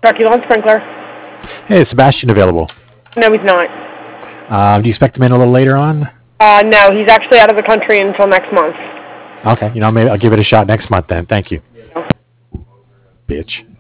Truckee Lawn Sprinkler. Hey, is Sebastian available? No, he's not. Do you expect him in a little later on? No, he's actually out of the country until next month. Okay, maybe I'll give it a shot next month then. Thank you. Bitch.